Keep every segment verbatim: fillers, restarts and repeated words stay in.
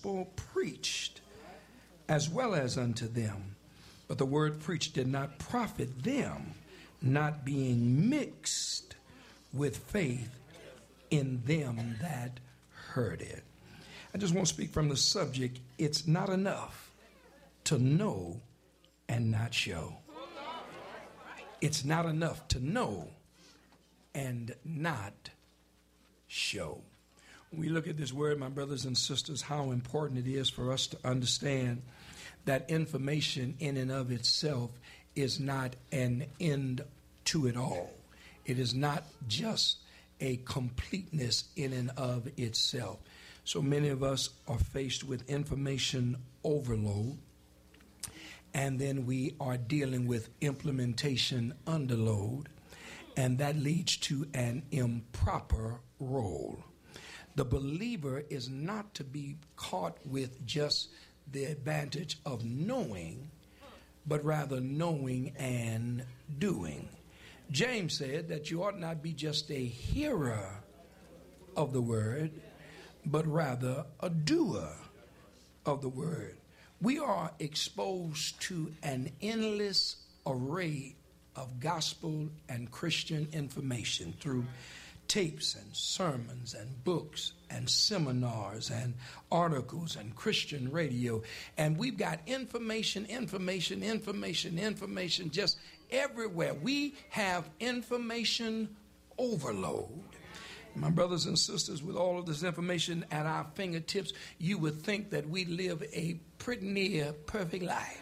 gospel preached as well as unto them. But the word preached did not profit them, not being mixed with faith in them that heard it. I just want to speak from the subject. It's not enough to know and not show. It's not enough to know and not show. When we look at this word, my brothers and sisters, how important it is for us to understand that information in and of itself is not an end to it all. It is not just a completeness in and of itself. So many of us are faced with information overload, and then we are dealing with implementation underload, and that leads to an improper role. The believer is not to be caught with just the advantage of knowing, but rather knowing and doing. James said that you ought not be just a hearer of the word, but rather a doer of the word. We are exposed to an endless array of gospel and Christian information through tapes and sermons and books and seminars and articles and Christian radio. And we've got information, information, information, information just everywhere. We have information overload. My brothers and sisters, with all of this information at our fingertips, you would think that we live a pretty near perfect life.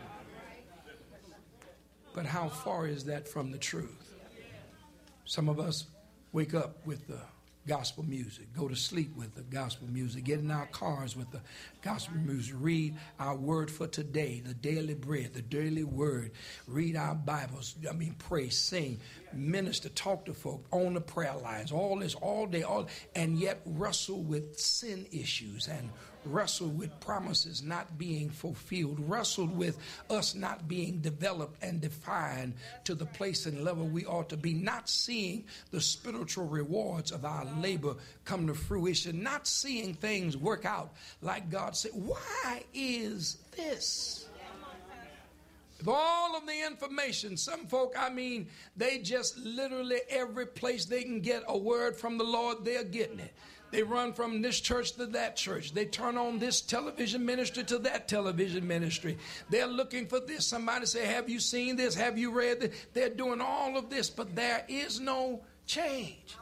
But how far is that from the truth? Some of us wake up with the gospel music, go to sleep with the gospel music, get in our cars with the gospel music, read our word for today, the daily bread, the daily word, read our Bibles, I mean, pray, sing, minister, talk to folk on the prayer lines, all this, all day, all, and yet wrestle with sin issues and wrestle with promises not being fulfilled, wrestled with us not being developed and defined to the place and level we ought to be, not seeing the spiritual rewards of our labor come to fruition, not seeing things work out like God said. Why is this? With all of the information, some folk, I mean, they just literally every place they can get a word from the Lord, they're getting it. They run from this church to that church. They turn on this television ministry to that television ministry. They're looking for this. Somebody say, have you seen this? Have you read this? They're doing all of this, but there is no change.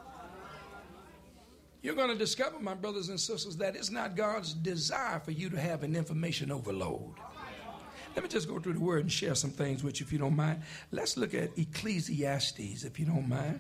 You're going to discover, my brothers and sisters, that it's not God's desire for you to have an information overload. Let me just go through the word and share some things with you, if you don't mind. Let's look at Ecclesiastes, if you don't mind.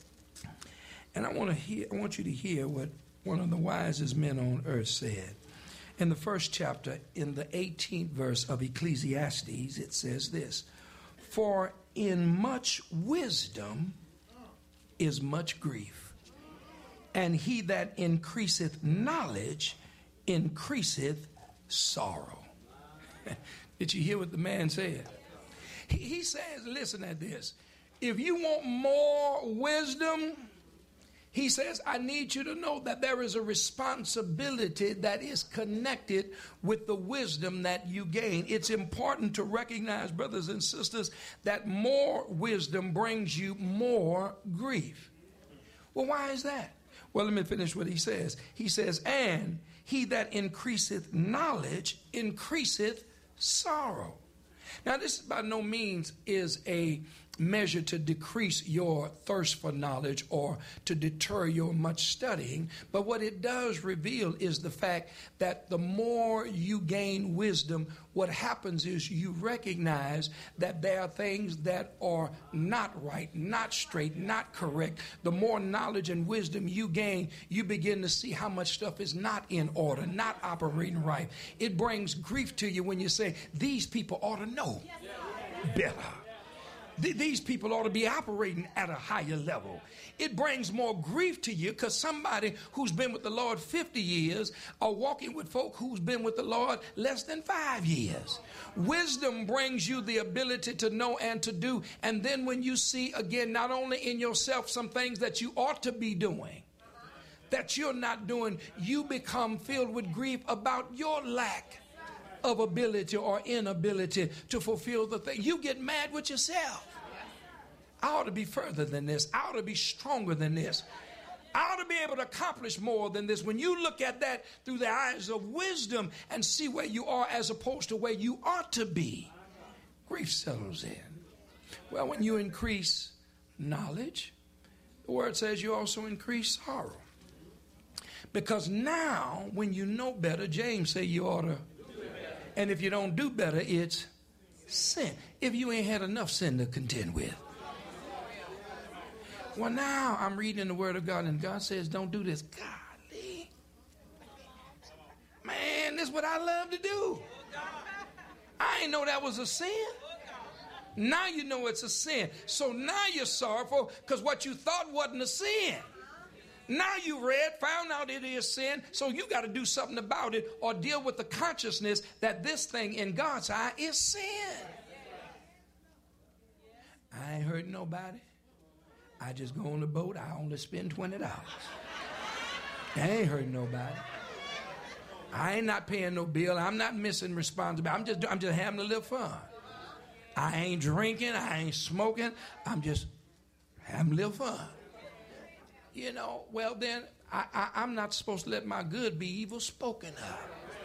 And I want to hear. I want you to hear what one of the wisest men on earth said. In the first chapter, in the eighteenth verse of Ecclesiastes, it says this: "For in much wisdom is much grief, and he that increaseth knowledge increaseth sorrow." Did you hear what the man said? He, he says, listen at this. If you want more wisdom, he says, I need you to know that there is a responsibility that is connected with the wisdom that you gain. It's important to recognize, brothers and sisters, that more wisdom brings you more grief. Well, why is that? Well, let me finish what he says. He says, and he that increaseth knowledge increaseth sorrow. Now, this by no means is a measure to decrease your thirst for knowledge or to deter your much studying. But what it does reveal is the fact that the more you gain wisdom, what happens is you recognize that there are things that are not right, not straight, not correct. The more knowledge and wisdom you gain, you begin to see how much stuff is not in order, not operating right. It brings grief to you when you say, these people ought to know better. These people ought to be operating at a higher level. It brings more grief to you because somebody who's been with the Lord fifty years are walking with folk who's been with the Lord less than five years. Wisdom brings you the ability to know and to do. And then when you see, again, not only in yourself some things that you ought to be doing, that you're not doing, you become filled with grief about your lack of ability or inability to fulfill the thing. You get mad with yourself. I ought to be further than this. I ought to be stronger than this. I ought to be able to accomplish more than this. When you look at that through the eyes of wisdom and see where you are as opposed to where you ought to be, grief settles in. Well, when you increase knowledge, the word says you also increase sorrow. Because now, when you know better, James say you ought to. And if you don't do better, it's sin. If you ain't had enough sin to contend with. Well, now I'm reading the word of God, and God says, don't do this. Golly. Man, this is what I love to do. I didn't know that was a sin. Now you know it's a sin. So now you're sorrowful because what you thought wasn't a sin. Now you read, found out it is sin, so you got to do something about it or deal with the consciousness that this thing in God's eye is sin. I ain't hurting nobody. I just go on the boat. I only spend twenty dollars. I ain't hurting nobody. I ain't not paying no bill. I'm not missing responsibility. I'm just, I'm just having a little fun. I ain't drinking. I ain't smoking. I'm just having a little fun. You know, well then, I, I, I'm not supposed to let my good be evil spoken of.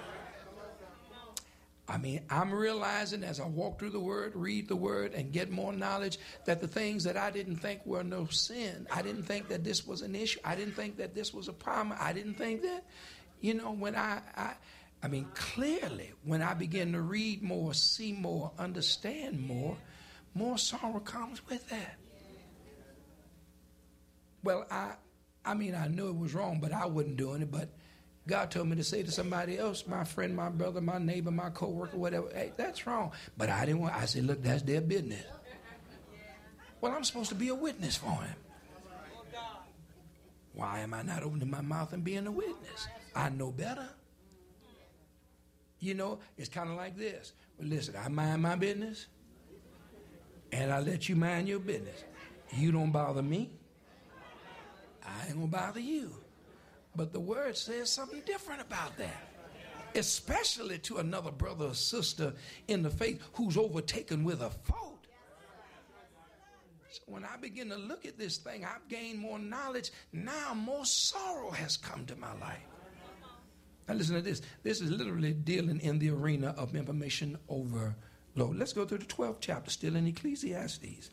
I mean, I'm realizing as I walk through the Word, read the Word, and get more knowledge that the things that I didn't think were no sin, I didn't think that this was an issue, I didn't think that this was a problem, I didn't think that, you know, when I, I, I mean, clearly, when I begin to read more, see more, understand more, more sorrow comes with that. Well, I, I mean, I knew it was wrong, but I wasn't doing it, but God told me to say to somebody else, my friend, my brother, my neighbor, my coworker, whatever, hey, that's wrong. But I didn't want, I said, look, that's their business. Well, I'm supposed to be a witness for him. Why am I not opening my mouth and being a witness? I know better. You know, it's kind of like this. Well, listen, I mind my business, and I let you mind your business. You don't bother me. I ain't going to bother you. But the word says something different about that, especially to another brother or sister in the faith who's overtaken with a fault. So when I begin to look at this thing, I've gained more knowledge. Now more sorrow has come to my life. Now listen to this. This is literally dealing in the arena of information overload. Let's go through the twelfth chapter, still in Ecclesiastes.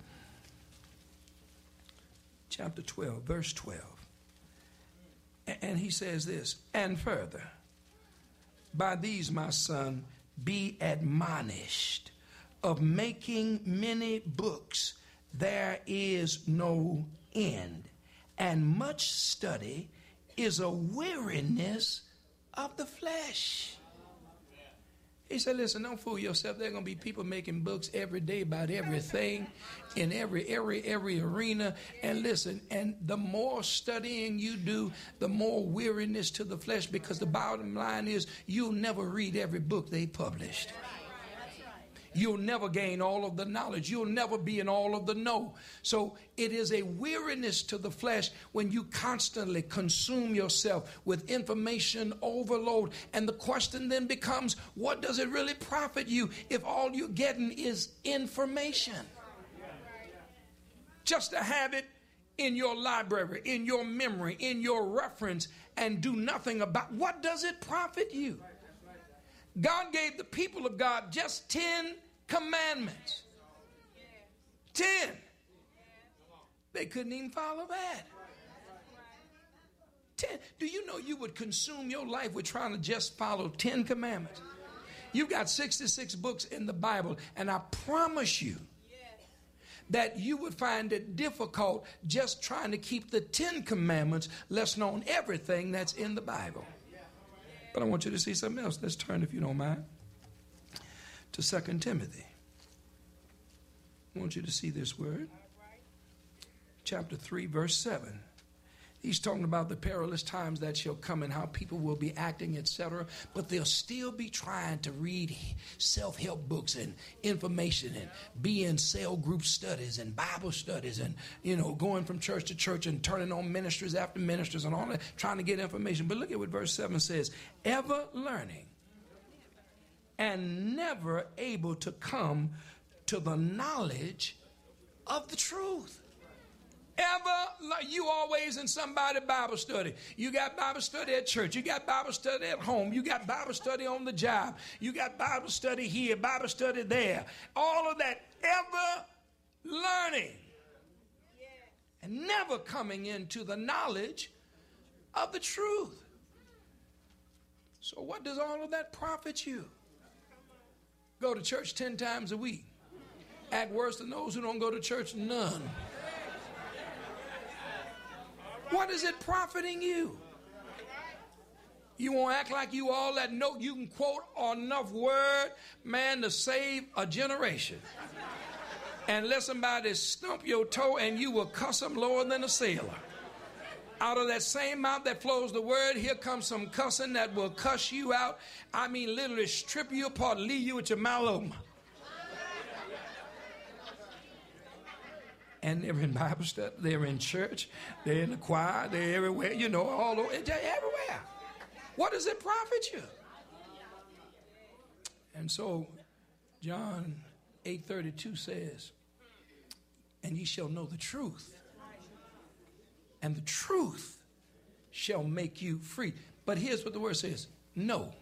Chapter twelve, verse twelve. And he says this, and further, by these, my son, be admonished, of making many books there is no end, and much study is a weariness of the flesh. He said, listen, don't fool yourself. There are going to be people making books every day about everything in every every every arena. And listen, and the more studying you do, the more weariness to the flesh, because the bottom line is you'll never read every book they published. You'll never gain all of the knowledge. You'll never be in all of the know. So it is a weariness to the flesh when you constantly consume yourself with information overload. And the question then becomes, what does it really profit you if all you're getting is information? Just to have it in your library, in your memory, in your reference, and do nothing about, what does it profit you? God gave the people of God just ten commandments. Ten. They couldn't even follow that. Ten. Do you know you would consume your life with trying to just follow ten commandments? You've got sixty-six books in the Bible, and I promise you that you would find it difficult just trying to keep the Ten Commandments, let alone everything that's in the Bible. But I want you to see something else. Let's turn, if you don't mind, to Second Timothy. I want you to see this word. Chapter three, verse seven. He's talking about the perilous times that shall come and how people will be acting, et cetera. But they'll still be trying to read self-help books and information and be in cell group studies and Bible studies and, you know, going from church to church and turning on ministers after ministers and all that, trying to get information. But look at what verse seven says. Ever learning and never able to come to the knowledge of the truth. Ever, like you always in somebody's Bible study. You got Bible study at church. You got Bible study at home. You got Bible study on the job. You got Bible study here, Bible study there. All of that, ever learning and never coming into the knowledge of the truth. So what does all of that profit you? Go to church ten times a week. Act worse than those who don't go to church, none. What is it profiting you? You won't act like you all that know you can quote enough word, man, to save a generation. And let somebody stump your toe and you will cuss them lower than a sailor. Out of that same mouth that flows the word, here comes some cussing that will cuss you out. I mean, literally strip you apart, leave you with your mouth open. And they're in Bible study, they're in church, they're in the choir, they're everywhere, you know, all over, they're everywhere. What does it profit you? And so John eight thirty-two says, and ye shall know the truth, and the truth shall make you free. But here's what the word says, know.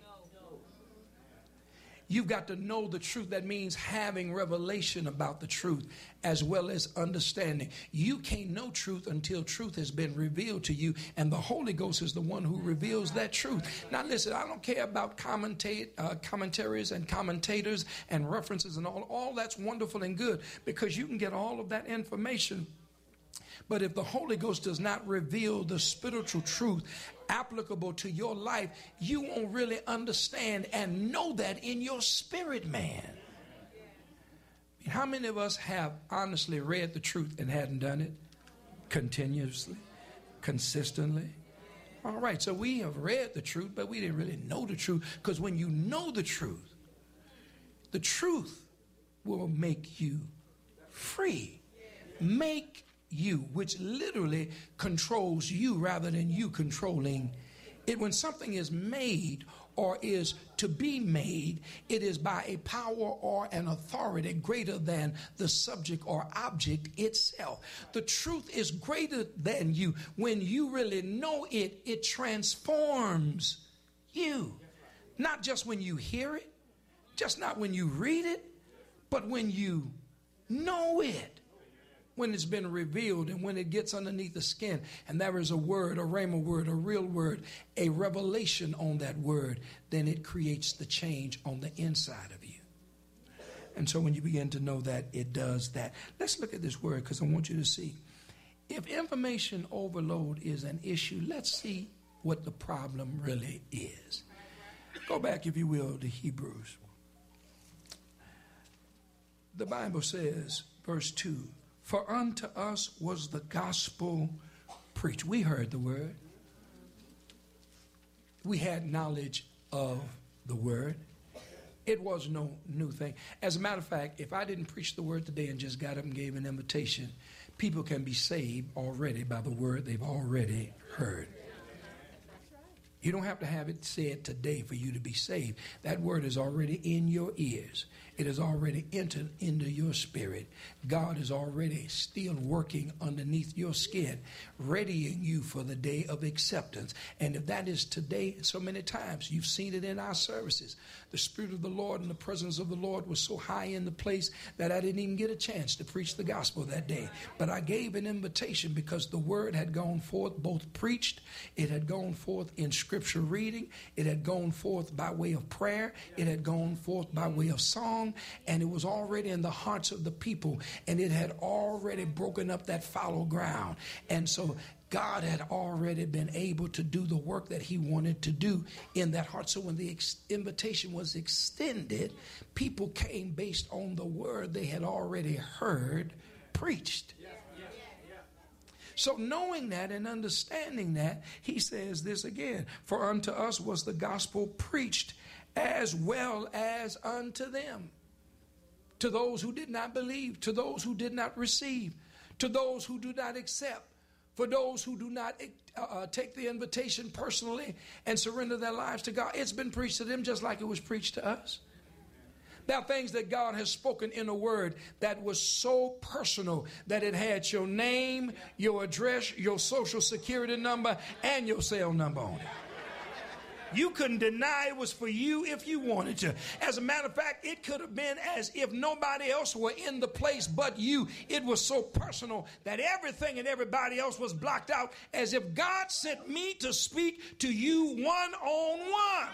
You've got to know the truth. That means having revelation about the truth as well as understanding. You can't know truth until truth has been revealed to you, and the Holy Ghost is the one who reveals that truth. Now listen, I don't care about commentate, uh, commentaries and commentators and references and all. All that's wonderful and good because you can get all of that information. But if the Holy Ghost does not reveal the spiritual truth applicable to your life, you won't really understand and know that in your spirit, man. I mean, how many of us have honestly read the truth and hadn't done it continuously, consistently? All right, so we have read the truth, but we didn't really know the truth, because when you know the truth, the truth will make you free. Make you, which literally controls you rather than you controlling it. When something is made or is to be made, it is by a power or an authority greater than the subject or object itself. The truth is greater than you. When you really know it, it transforms you. Not just when you hear it, just not when you read it, but when you know it. When it's been revealed and when it gets underneath the skin and there is a word, a rhema word, a real word, a revelation on that word, then it creates the change on the inside of you. And so when you begin to know that, it does that. Let's look at this word because I want you to see. If information overload is an issue, let's see what the problem really is. Go back, if you will, to Hebrews. The Bible says, verse two, for unto us was the gospel preached. We heard the word. We had knowledge of the word. It was no new thing. As a matter of fact, if I didn't preach the word today and just got up and gave an invitation, people can be saved already by the word they've already heard. You don't have to have it said today for you to be saved. That word is already in your ears. It has already entered into your spirit. God is already still working underneath your skin, readying you for the day of acceptance. And if that is today, so many times you've seen it in our services. The Spirit of the Lord and the presence of the Lord was so high in the place that I didn't even get a chance to preach the gospel that day. But I gave an invitation because the word had gone forth, both preached, it had gone forth in scripture reading, it had gone forth by way of prayer, it had gone forth by way of song, and it was already in the hearts of the people, and it had already broken up that fallow ground. And so God had already been able to do the work that he wanted to do in that heart. So when the ex- invitation was extended, people came based on the word they had already heard preached. So knowing that and understanding that, he says this again, for unto us was the gospel preached as well as unto them. To those who did not believe, to those who did not receive, to those who do not accept, for those who do not uh, take the invitation personally and surrender their lives to God. It's been preached to them just like it was preached to us. There are things that God has spoken in a word that was so personal that it had your name, your address, your social security number, and your cell number on it. You couldn't deny it was for you if you wanted to. As a matter of fact, it could have been as if nobody else were in the place but you. It was so personal that everything and everybody else was blocked out, as if God sent me to speak to you one on one.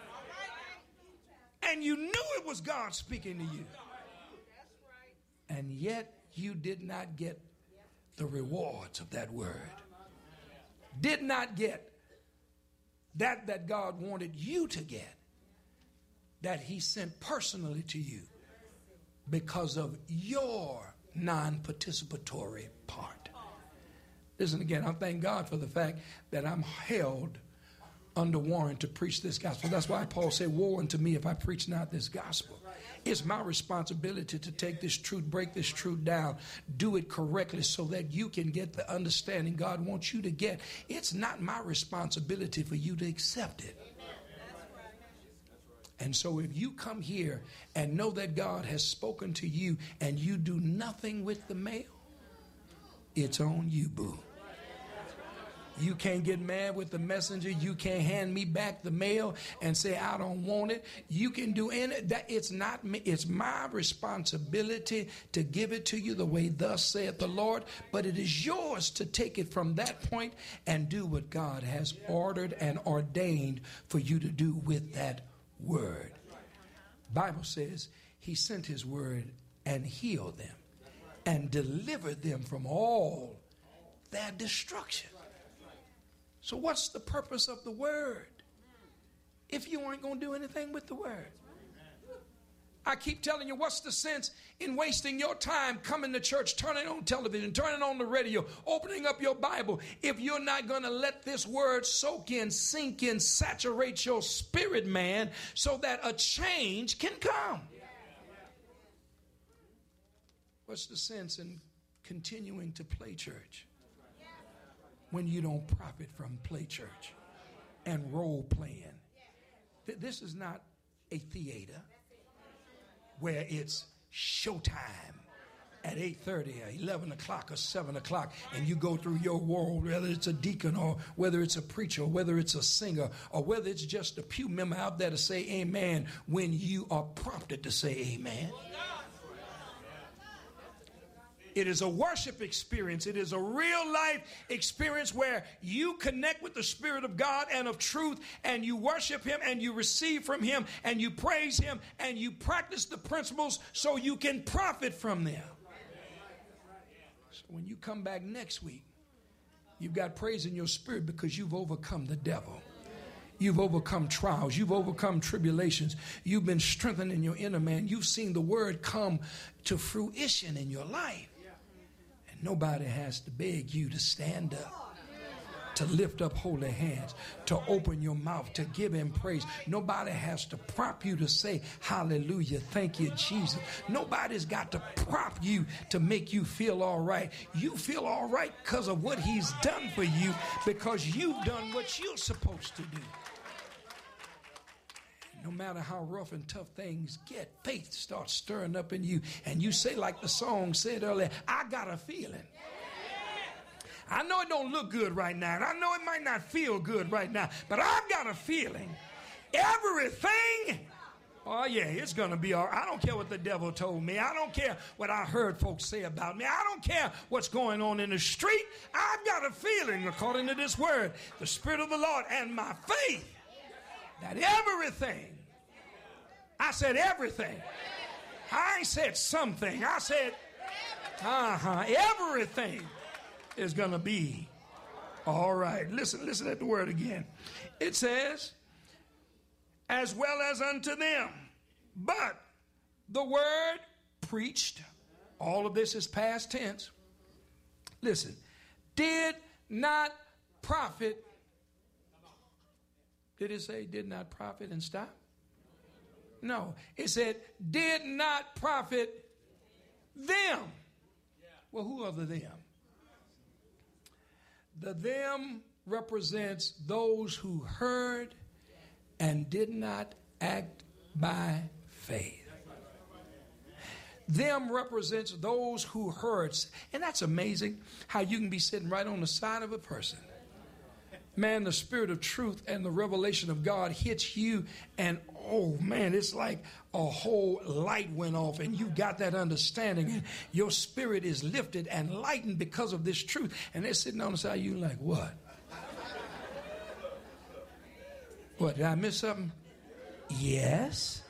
And you knew it was God speaking to you. And yet you did not get the rewards of that word. Did not get that that God wanted you to get, that he sent personally to you because of your non-participatory part. Listen again, I thank God for the fact that I'm held under warrant to preach this gospel. That's why Paul said, woe unto me if I preach not this gospel. It's my responsibility to take this truth, break this truth down, do it correctly so that you can get the understanding God wants you to get. It's not my responsibility for you to accept it. And so if you come here and know that God has spoken to you and you do nothing with the mail, it's on you, boo. You can't get mad with the messenger. You can't hand me back the mail and say, I don't want it. You can do any that. It's not me. It's my responsibility to give it to you the way thus saith the Lord. But it is yours to take it from that point and do what God has ordered and ordained for you to do with that word. Bible says he sent his word and healed them and delivered them from all their destruction. So what's the purpose of the word if you aren't going to do anything with the word? I keep telling you, what's the sense in wasting your time coming to church, turning on television, turning on the radio, opening up your Bible, if you're not going to let this word soak in, sink in, saturate your spirit, man, so that a change can come? What's the sense in continuing to play church when you don't profit from play church and role playing? This is not a theater where it's showtime at eight thirty or eleven o'clock or seven o'clock and you go through your world, whether it's a deacon or whether it's a preacher or whether it's a singer or whether it's just a pew member out there to say amen when you are prompted to say amen. It is a worship experience. It is a real life experience where you connect with the Spirit of God and of truth, and you worship him and you receive from him and you praise him and you practice the principles so you can profit from them. So when you come back next week, you've got praise in your spirit because you've overcome the devil. You've overcome trials. You've overcome tribulations. You've been strengthened in your inner man. You've seen the word come to fruition in your life. Nobody has to beg you to stand up, to lift up holy hands, to open your mouth, to give him praise. Nobody has to prompt you to say, hallelujah, thank you, Jesus. Nobody's got to prompt you to make you feel all right. You feel all right because of what he's done for you, because you've done what you're supposed to do. No matter how rough and tough things get, faith starts stirring up in you. And you say, like the song said earlier, I got a feeling. I know it don't look good right now, and I know it might not feel good right now, but I've got a feeling everything, oh yeah, it's going to be all right. I don't care what the devil told me. I don't care what I heard folks say about me. I don't care what's going on in the street. I've got a feeling, according to this word, the Spirit of the Lord and my faith, that everything, I said everything. I ain't said something. I said, uh-huh, everything is going to be all right. Listen, listen at the word again. It says, as well as unto them. But the word preached, all of this is past tense. Listen, did not profit. Did it say did not profit and stop? No. It said did not profit them. Well, who are the them? The them represents those who heard and did not act by faith. Them represents those who heard. And that's amazing how you can be sitting right on the side of a person. Man, the spirit of truth and the revelation of God hits you, and oh man, it's like a whole light went off and you got that understanding, and your spirit is lifted and lightened because of this truth. And they're sitting on the side of you like, what? What, did I miss something? Yes.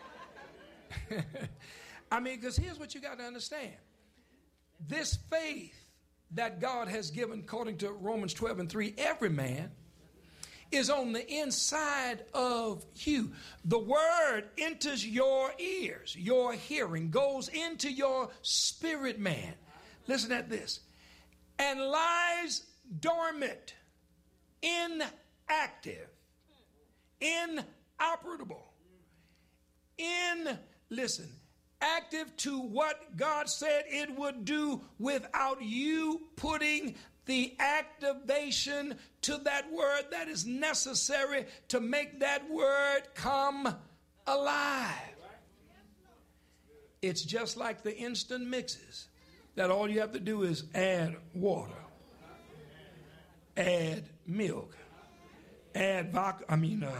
I mean, because here's what you got to understand. This faith that God has given, according to Romans twelve and three, every man, is on the inside of you. The word enters your ears, your hearing, goes into your spirit man. Listen at this. And lies dormant, inactive, inoperable, in, listen, active to what God said it would do without you putting the activation to that word that is necessary to make that word come alive. It's just like the instant mixes that all you have to do is add water, add milk, add vodka, I mean, uh,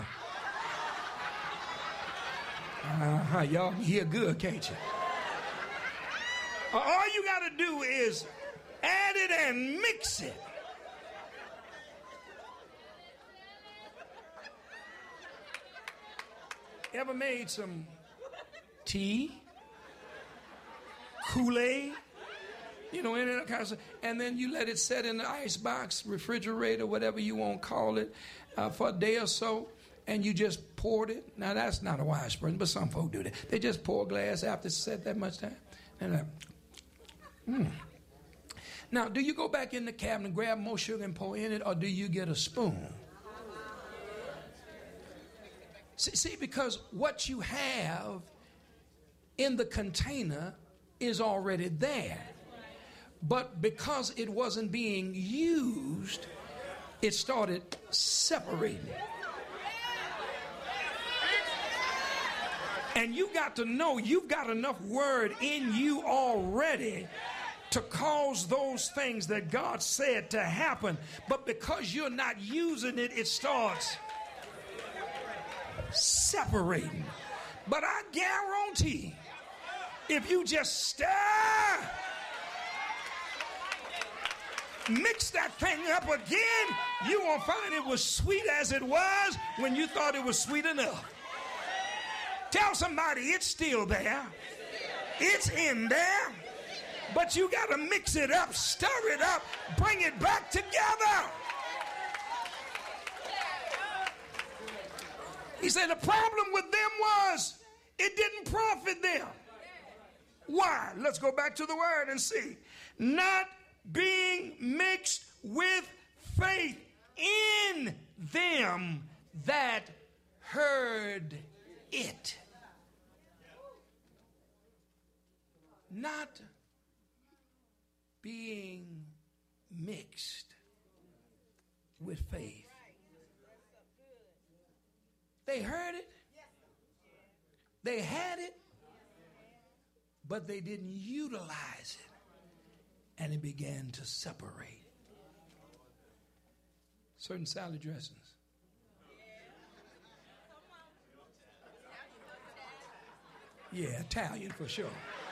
Uh-huh, y'all hear good, can't you? Uh, all you got to do is add it and mix it. Ever made some tea, Kool-Aid, you know, any kind of stuff, and then you let it set in the ice box, refrigerator, whatever you want to call it, uh, for a day or so, and you just poured it. Now, that's not a wise person, but some folk do that. They just pour a glass after it's set that much time. And uh, mm. Now, do you go back in the cabinet, grab more sugar and pour in it, or do you get a spoon? See, see, because what you have in the container is already there. But because it wasn't being used, it started separating. And you got to know you've got enough word in you already to cause those things that God said to happen. But because you're not using it, it starts separating. But I guarantee, if you just stir, mix that thing up again, you won't find it was sweet as it was when you thought it was sweet enough. Tell somebody it's still there. It's in there. But you got to mix it up, stir it up, bring it back together. He said the problem with them was it didn't profit them. Why? Let's go back to the word and see. Not being mixed with faith in them that heard it. Not being mixed with faith. They heard it. They had it. But they didn't utilize it. And it began to separate. Certain salad dressings. Yeah, Italian for sure.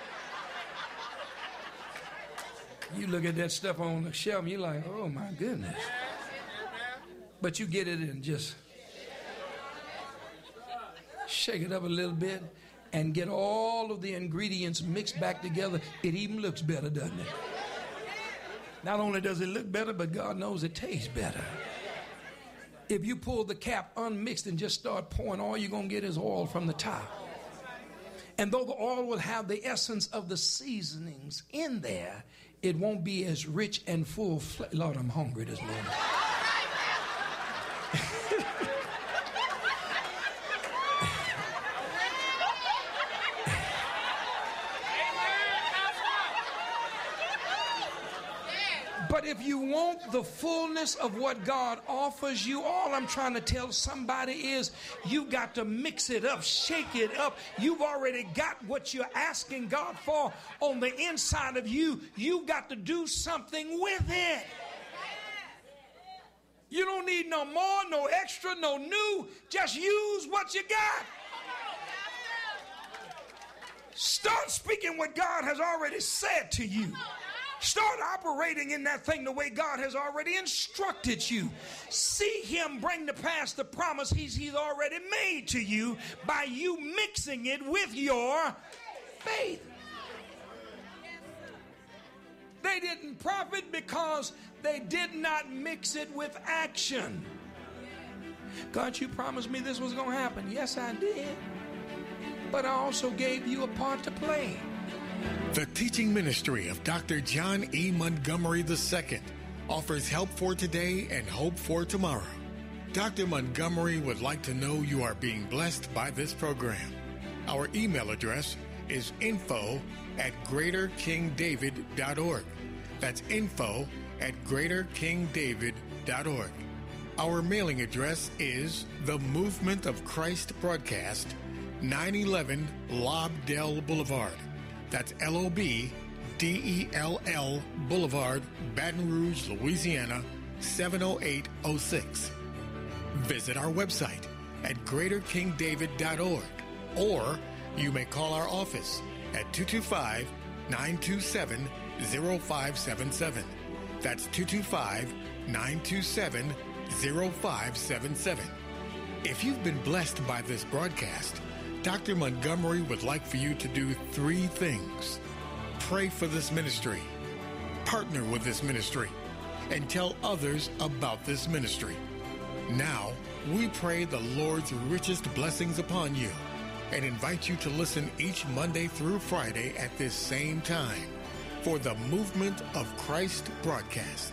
You look at that stuff on the shelf and you're like, oh my goodness. But you get it and just shake it up a little bit and get all of the ingredients mixed back together. It even looks better, doesn't it? Not only does it look better, but God knows it tastes better. If you pull the cap unmixed and just start pouring, all you're going to get is oil from the top. And though the oil will have the essence of the seasonings in there, it won't be as rich and full. Fl- Lord, I'm hungry this morning. But if you want the fullness of what God offers you, all I'm trying to tell somebody is you got to mix it up, shake it up. You've already got what you're asking God for on the inside of you. You've got to do something with it. You don't need no more, no extra, no new. Just use what you got. Start speaking what God has already said to you. Start operating in that thing the way God has already instructed you. See him bring to pass the promise he's, he's already made to you by you mixing it with your faith. They didn't profit because they did not mix it with action. God, you promised me this was going to happen. Yes, I did. But I also gave you a part to play. The teaching ministry of Doctor John E. Montgomery the Second offers help for today and hope for tomorrow. Doctor Montgomery would like to know you are being blessed by this program. Our email address is info at greater king david dot org. That's info at greater king david dot org. Our mailing address is The Movement of Christ Broadcast, nine eleven Lobdell Boulevard. That's L O B D E L L Boulevard, Baton Rouge, Louisiana, seven oh eight oh six. Visit our website at greater king david dot org, or you may call our office at two two five, nine two seven, zero five seven seven. That's two two five, nine two seven, zero five seven seven. If you've been blessed by this broadcast, Doctor Montgomery would like for you to do three things. Pray for this ministry, partner with this ministry, and tell others about this ministry. Now, we pray the Lord's richest blessings upon you and invite you to listen each Monday through Friday at this same time for the Movement of Christ broadcast.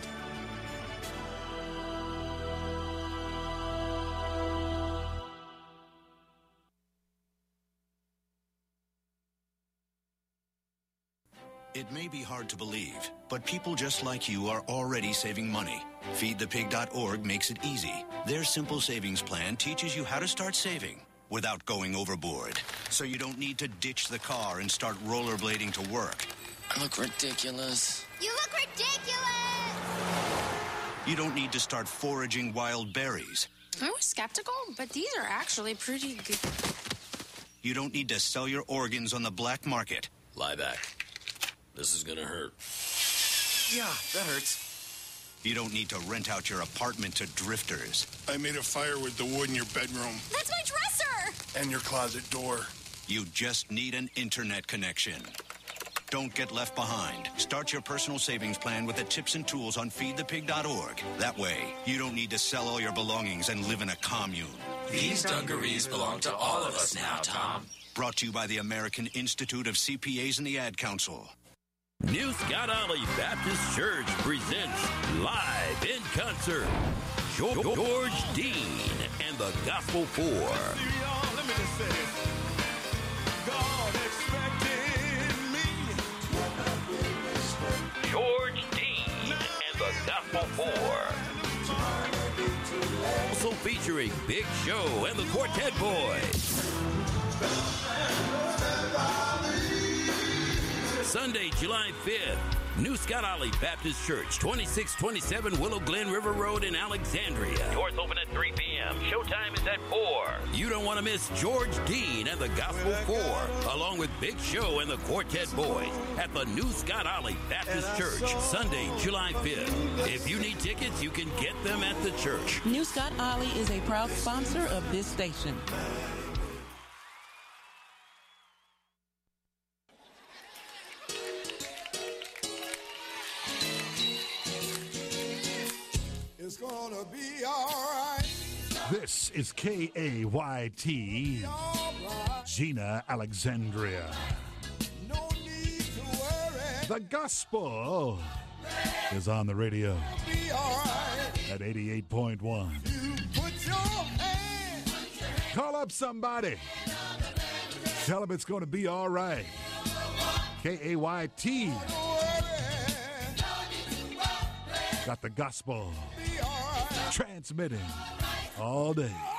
It may be hard to believe, but people just like you are already saving money. feed the pig dot org makes it easy. Their simple savings plan teaches you how to start saving without going overboard. So you don't need to ditch the car and start rollerblading to work. I look ridiculous. You look ridiculous! You don't need to start foraging wild berries. I was skeptical, but these are actually pretty good. You don't need to sell your organs on the black market. Lie back. This is gonna hurt. Yeah, that hurts. You don't need to rent out your apartment to drifters. I made a fire with the wood in your bedroom. That's my dresser! And your closet door. You just need an internet connection. Don't get left behind. Start your personal savings plan with the tips and tools on feed the pig dot org. That way, you don't need to sell all your belongings and live in a commune. These dungarees belong to all of us now, Tom. Brought to you by the American Institute of C P As and the Ad Council. New Scott Ollie Baptist Church presents live in concert George Dean and the Gospel Four. Let me just say this. God expected me. George Dean and the Gospel Four. Also featuring Big Show and the Quartet Boys. Sunday, July fifth, New Scott Ollie Baptist Church, twenty-six twenty-seven Willow Glen River Road in Alexandria. Doors open at three p.m. Showtime is at four. You don't want to miss George Dean and the Gospel Four, along with Big Show and the Quartet Boys at the New Scott Ollie Baptist Church, Sunday, July fifth. If you need tickets, you can get them at the church. New Scott Ollie is a proud sponsor of this station. It's gonna be all right. This is K A Y T, All right. Gina Alexandria. No need to worry. The gospel is on the radio at eighty-eight point one. Call up somebody. Tell them it's going to be all right. K A Y T. Got the gospel transmitting all day.